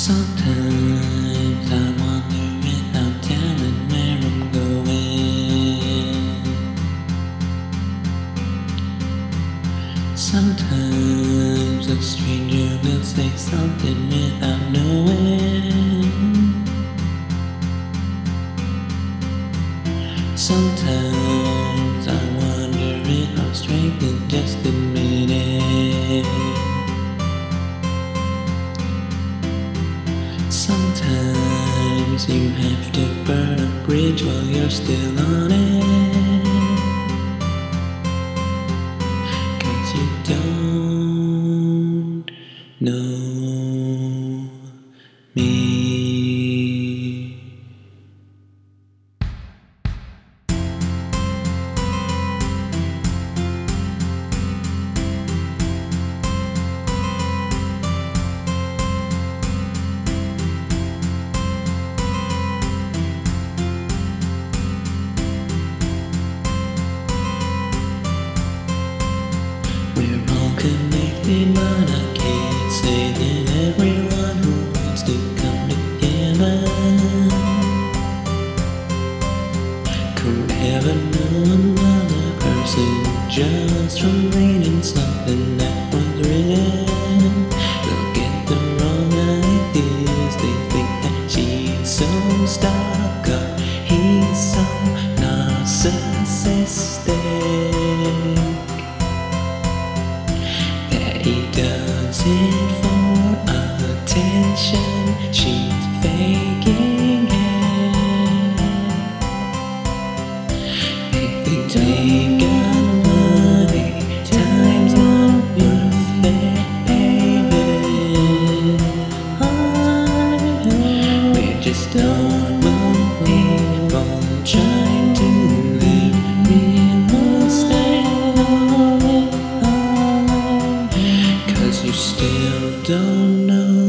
Sometimes I wonder without telling where I'm going. Sometimes a stranger will say something without knowing. Sometimes I wonder if I'm strength in just admitting. Sometimes you have to burn a bridge while you're still on it, 'cause you don't know me. We're all connected, but I can't say that everyone who wants to come together could ever know another person just from reading something that was written. They'll get the wrong ideas, they think that she's so stuck up, he's so narcissistic. He does it for attention, she's faking it. They think they got money, time's not worth it, baby. We're just normal people trying to live real estate. You still don't know